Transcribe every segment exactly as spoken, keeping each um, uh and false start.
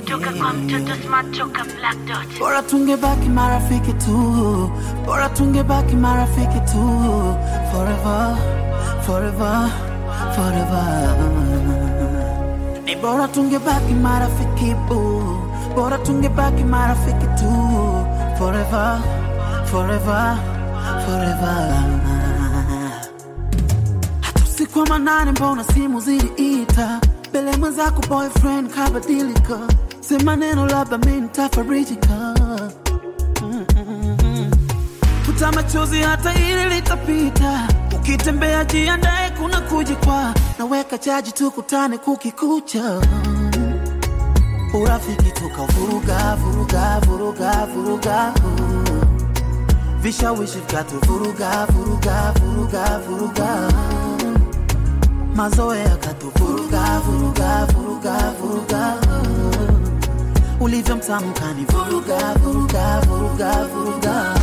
kutoka kwa mtoto smart toka Black Dot. Bora tungebaki marafiki tu, bora tungebaki marafiki tu, forever, forever, forever. Ni bora tungebaki marafiki bu, bora tungebaki marafiki tu, forever, forever, forever. Hata usiku wa manane mbona simu ziliita, bele mwenzako boyfriend kabadilika, sema neno labda mimi nitafarijika. Futa machozi hata ili litapita, ukitembea jiandae kuna kujikwa, naweka chaji tukutane kukikucha. Urafiki tukavuruga, vuruga, vuruga, vuruga, vishawishi vikatuvuruga, vuruga, vuruga, vuruga, mazoea katuvuruga, vuruga, vuruga, vuruga, ulivyo mtamu kani vuruga, vuruga, vuruga, vuruga.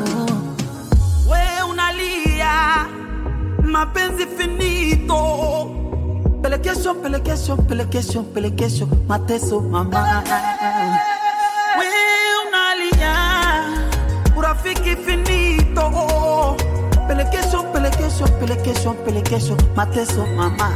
We unalia mapenzi finito, pelekesho, pelekesho, pelekesho, pelekesho, mateso mama. We unalia urafiki finito, pelekesho, pelekesho, pelekesho, pelekesho, mateso mama.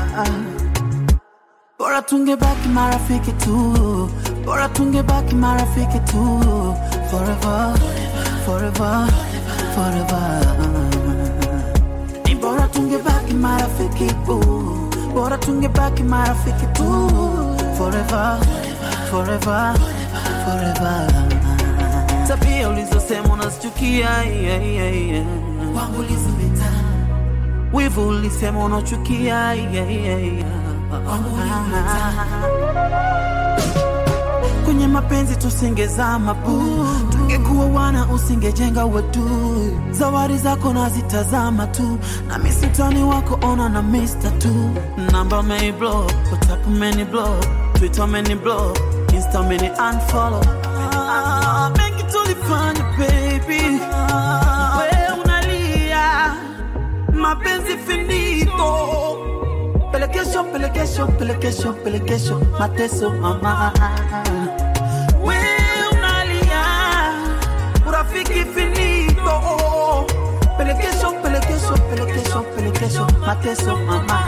Bora tungebaki marafiki tu, bora tungebaki marafiki tu, forever, forever, forever. Ni bora tungebaki marafiki tu, bora tungebaki marafiki tu, forever, forever, forever. Tabia ulizosema unazichukia, yeah, yeah, yeah. Wangu ulizimeta, wivu ulisema unachukia, yeah, yeah, yeah. Kwenye mapenzi tusingezama bu, tungekuwa wana usingejenga watu. Zawadi zako nazitazama tu, na misutani wako ona na mister tu. Number many block, WhatsApp many block, Twitter many block, Insta many unfollow. Ah, mengi tulifanya baby, we unalia mapenzi finito, pelekesho, pelekesho, pelekesho, pelekesho, mateso mama. We unalia urafiki finito, pelekesho, pelekesho, pelekesho, pelekesho, mateso mama.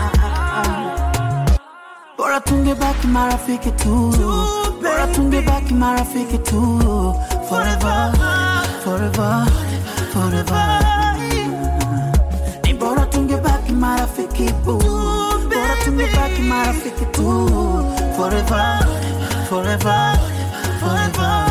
Bora tungebaki marafiki tu, bora tungebaki marafiki tu, forever, forever, forever. Ni bora tungebaki marafiki tu, bora tungebaki marafiki tu, forever, forever, forever.